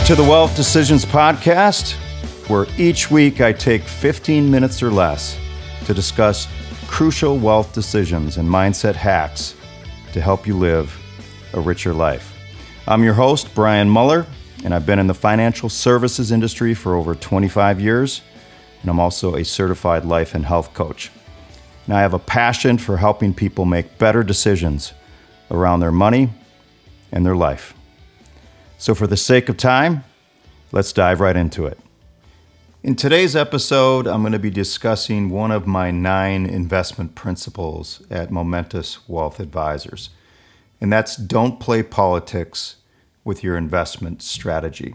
to the Wealth Decisions Podcast, where each week I take 15 minutes or less to discuss crucial wealth decisions and mindset hacks to help you live a richer life. I'm your host, Brian Muller, and I've been in the financial services industry for over 25 years, and I'm also a certified life and health coach. And I have a passion for helping people make better decisions around their money and their life. So for the sake of time, let's dive right into it. In today's episode, I'm going to be discussing one of my 9 investment principles at Momentous Wealth Advisors, and that's don't play politics with your investment strategy.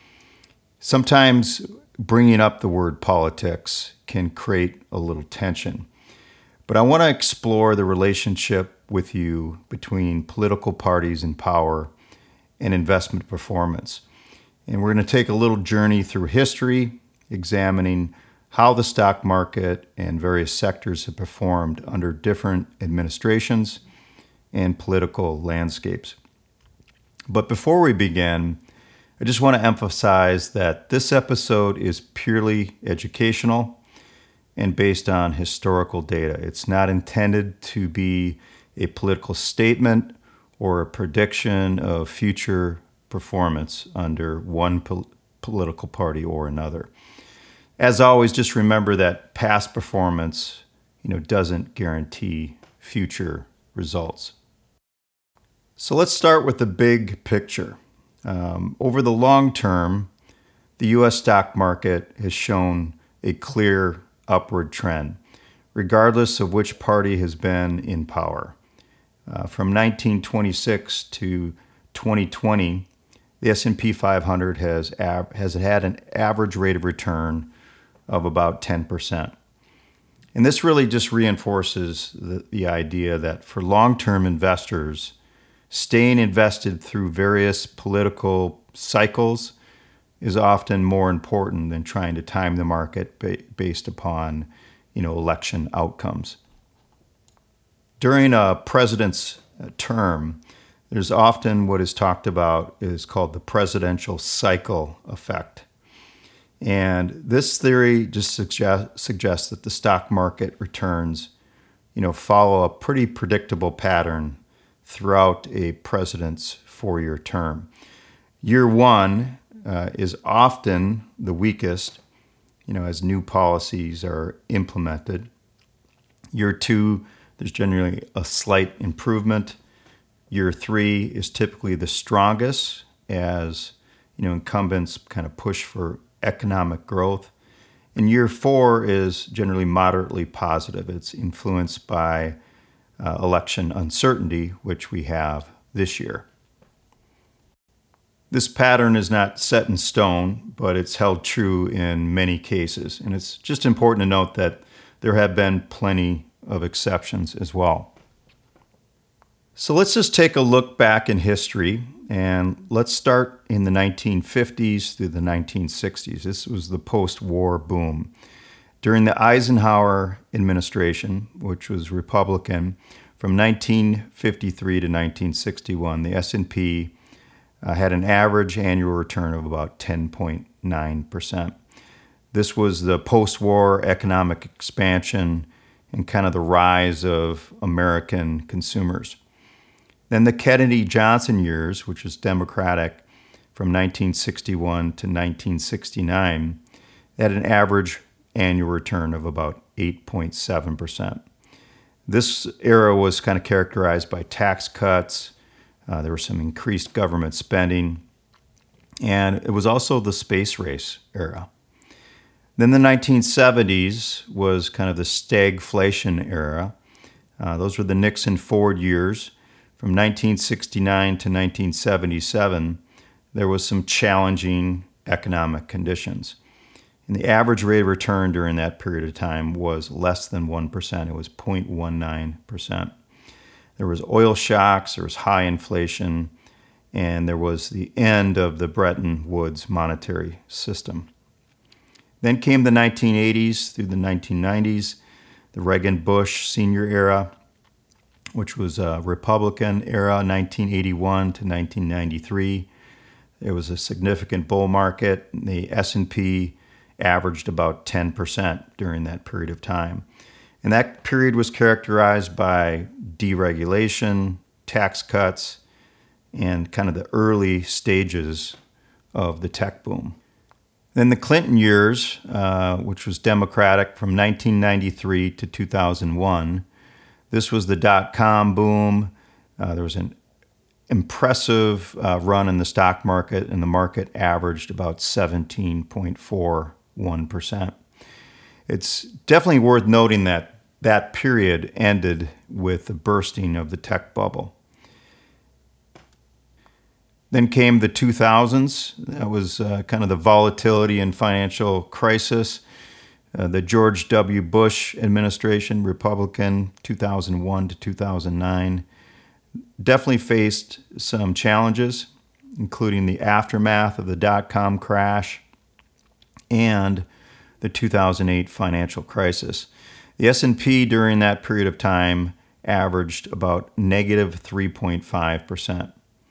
Sometimes bringing up the word politics can create a little tension, but I want to explore the relationship with you between political parties in power and investment performance. And we're going to take a little journey through history, examining how the stock market and various sectors have performed under different administrations and political landscapes. But before we begin, I just want to emphasize that this episode is purely educational and based on historical data. It's not intended to be a political statement or a prediction of future performance under one political party or another. As always, just remember that past performance, doesn't guarantee future results. So let's start with the big picture. Over the long term, the U.S. stock market has shown a clear upward trend, regardless of which party has been in power. From 1926 to 2020, the S&P 500 has had an average rate of return of about 10%. And this really just reinforces the idea that for long-term investors, staying invested through various political cycles is often more important than trying to time the market based upon, election outcomes. During a president's term, there's often what is talked about is called the presidential cycle effect. And this theory just suggests that the stock market returns, follow a pretty predictable pattern throughout a president's 4-year term. Year one is often the weakest, as new policies are implemented. Year two, there's generally a slight improvement. Year 3 is typically the strongest as, incumbents kind of push for economic growth. And year 4 is generally moderately positive. It's influenced by election uncertainty, which we have this year. This pattern is not set in stone, but it's held true in many cases. And it's just important to note that there have been plenty of exceptions as well. So let's just take a look back in history, and let's start in the 1950s through the 1960s. This was the post-war boom. During the Eisenhower administration, which was Republican, from 1953 to 1961, the S&P had an average annual return of about 10.9%. This was the post-war economic expansion and kind of the rise of American consumers. Then the Kennedy-Johnson years, which was Democratic, from 1961 to 1969, had an average annual return of about 8.7%. This era was kind of characterized by tax cuts. There was some increased government spending, and it was also the space race era. Then the 1970s was kind of the stagflation era. Those were the Nixon-Ford years. From 1969 to 1977, there was some challenging economic conditions. And the average rate of return during that period of time was less than 1%. It was 0.19%. There was oil shocks, there was high inflation, and there was the end of the Bretton Woods monetary system. Then came the 1980s through the 1990s, the Reagan-Bush senior era, which was a Republican era, 1981 to 1993. It was a significant bull market. The S&P averaged about 10% during that period of time. And that period was characterized by deregulation, tax cuts, and kind of the early stages of the tech boom. Then the Clinton years, which was Democratic from 1993 to 2001, this was the dot-com boom. There was an impressive run in the stock market, and the market averaged about 17.41%. It's definitely worth noting that that period ended with the bursting of the tech bubble. Then came the 2000s. That was kind of the volatility and financial crisis. The George W. Bush administration, Republican, 2001 to 2009, definitely faced some challenges, including the aftermath of the dot-com crash and the 2008 financial crisis. The S&P during that period of time averaged about negative 3.5%.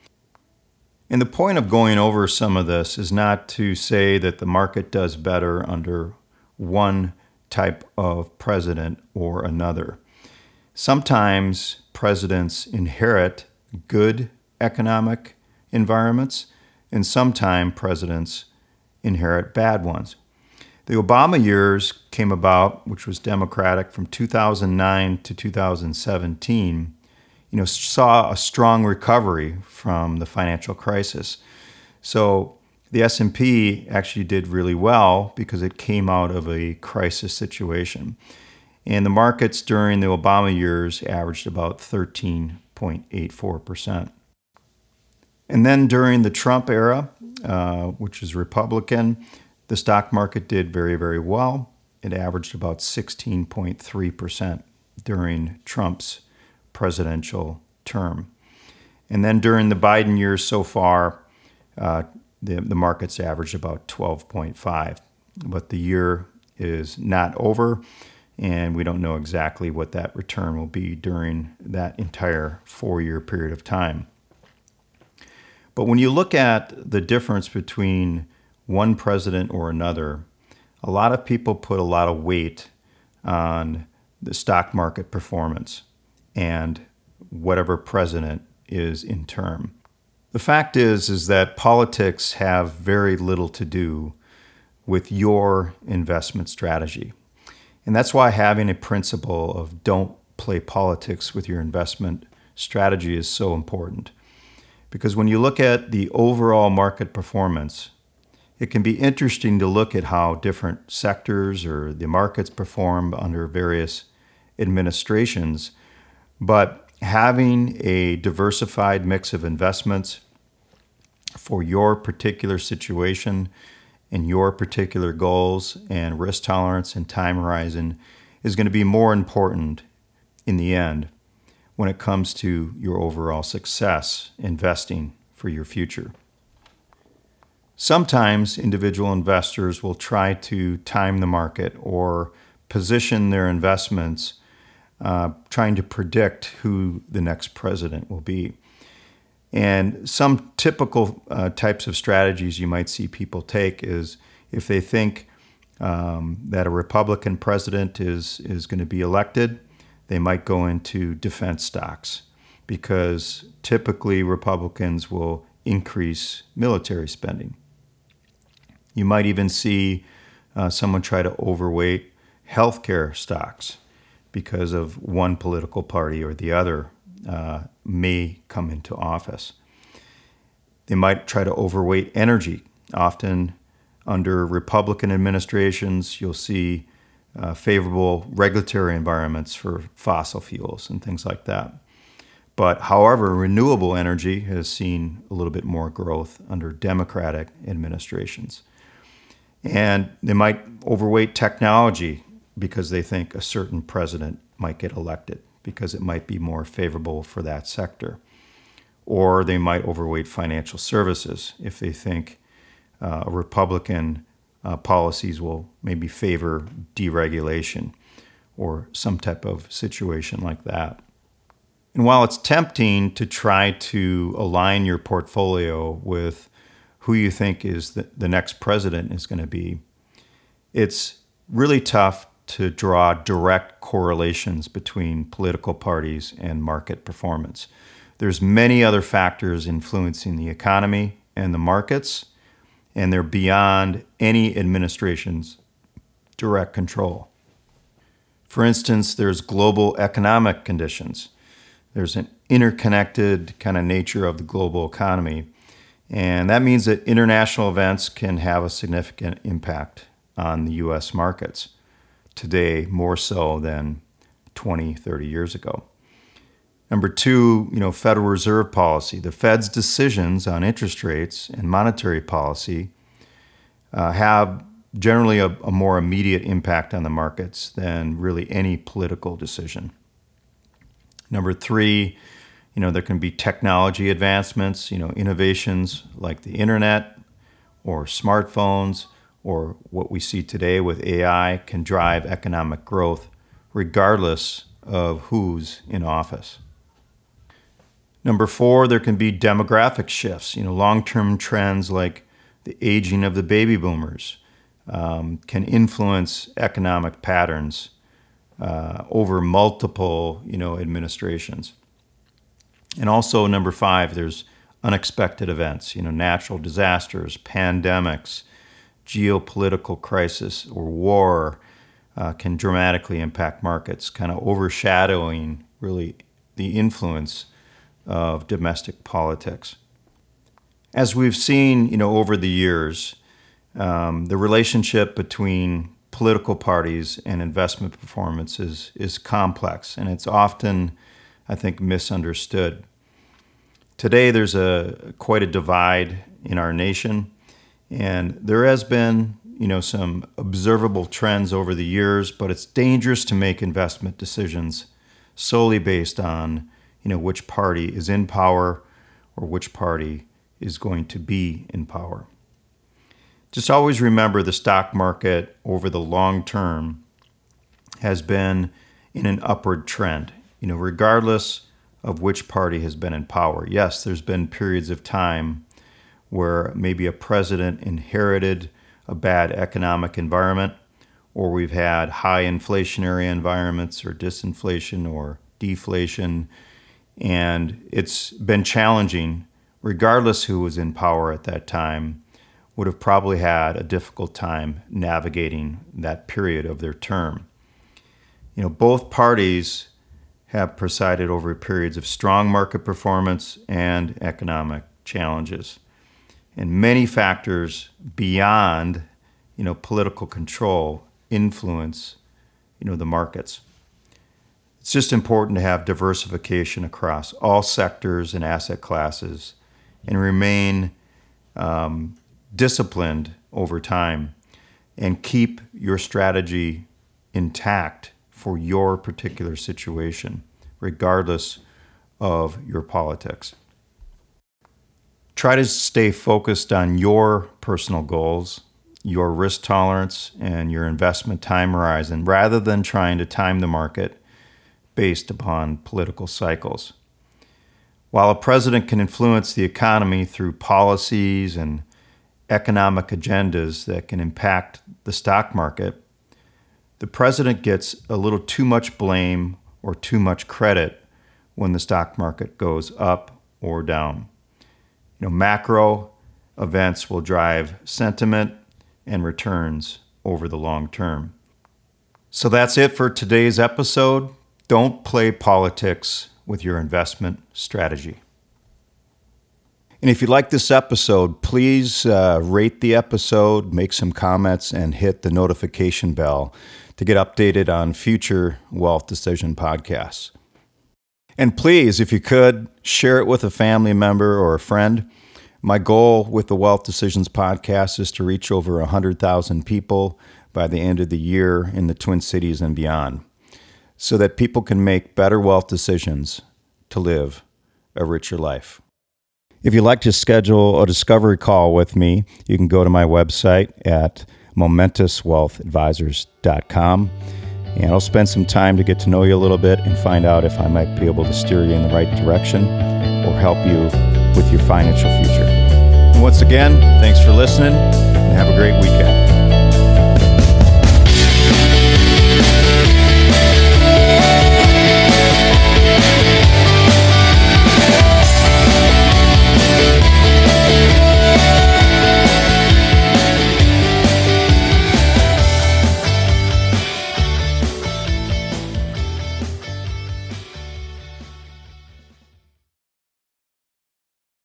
And the point of going over some of this is not to say that the market does better under one type of president or another. Sometimes presidents inherit good economic environments, and sometimes presidents inherit bad ones. The Obama years came about, which was Democratic, from 2009 to 2017, saw a strong recovery from the financial crisis. So the S&P actually did really well because it came out of a crisis situation. And the markets during the Obama years averaged about 13.84%. And then during the Trump era, which is Republican, the stock market did very, very well. It averaged about 16.3% during Trump's presidential term. And then during the Biden years so far, the market's averaged about 12.5. But the year is not over, and we don't know exactly what that return will be during that entire 4-year period of time. But when you look at the difference between one president or another, a lot of people put a lot of weight on the stock market performance and whatever president is in term. The fact is that politics have very little to do with your investment strategy. And that's why having a principle of don't play politics with your investment strategy is so important. Because when you look at the overall market performance, it can be interesting to look at how different sectors or the markets perform under various administrations. But having a diversified mix of investments for your particular situation and your particular goals and risk tolerance and time horizon is going to be more important in the end when it comes to your overall success investing for your future. Sometimes individual investors will try to time the market or position their investments trying to predict who the next president will be. And some typical types of strategies you might see people take is if they think that a Republican president is going to be elected, they might go into defense stocks because typically Republicans will increase military spending. You might even see someone try to overweight healthcare stocks because of one political party or the other may come into office. They might try to overweight energy. Often under Republican administrations, you'll see favorable regulatory environments for fossil fuels and things like that. But however, renewable energy has seen a little bit more growth under Democratic administrations. And they might overweight technology because they think a certain president might get elected because it might be more favorable for that sector. Or they might overweight financial services if they think Republican policies will maybe favor deregulation or some type of situation like that. And while it's tempting to try to align your portfolio with who you think is the next president is going to be, it's really tough to draw direct correlations between political parties and market performance. There's many other factors influencing the economy and the markets, and they're beyond any administration's direct control. For instance, there's global economic conditions. There's an interconnected kind of nature of the global economy, and that means that international events can have a significant impact on the U.S. markets today, more so than 20, 30 years ago. Number two, Federal Reserve policy. The Fed's decisions on interest rates and monetary policy have generally a more immediate impact on the markets than really any political decision. Number three, there can be technology advancements, innovations like the internet or smartphones, or what we see today with AI can drive economic growth regardless of who's in office. Number four, there can be demographic shifts. Long-term trends like the aging of the baby boomers can influence economic patterns over multiple, administrations. And also, number five, there's unexpected events, natural disasters, pandemics, geopolitical crisis, or war can dramatically impact markets, kind of overshadowing really the influence of domestic politics. As we've seen, over the years, the relationship between political parties and investment performance is complex, and it's often, I think, misunderstood. Today, there's quite a divide in our nation, and there has been, some observable trends over the years, but it's dangerous to make investment decisions solely based on, which party is in power or which party is going to be in power. Just always remember the stock market over the long term has been in an upward trend, regardless of which party has been in power. Yes, there's been periods of time where maybe a president inherited a bad economic environment, or we've had high inflationary environments or disinflation or deflation, and it's been challenging. Regardless who was in power at that time, would have probably had a difficult time navigating that period of their term. Both parties have presided over periods of strong market performance and economic challenges. And many factors beyond, political control influence, the markets. It's just important to have diversification across all sectors and asset classes and remain disciplined over time and keep your strategy intact for your particular situation, regardless of your politics. Try to stay focused on your personal goals, your risk tolerance, and your investment time horizon, rather than trying to time the market based upon political cycles. While a president can influence the economy through policies and economic agendas that can impact the stock market, the president gets a little too much blame or too much credit when the stock market goes up or down. Macro events will drive sentiment and returns over the long term. So that's it for today's episode. Don't play politics with your investment strategy. And if you like this episode, please rate the episode, make some comments, and hit the notification bell to get updated on future Wealth Decision podcasts. And please, if you could, share it with a family member or a friend. My goal with the Wealth Decisions podcast is to reach over 100,000 people by the end of the year in the Twin Cities and beyond, so that people can make better wealth decisions to live a richer life. If you'd like to schedule a discovery call with me, you can go to my website at momentuswealthadvisors.com, and I'll spend some time to get to know you a little bit and find out if I might be able to steer you in the right direction or help you with your financial future. And once again, thanks for listening and have a great weekend.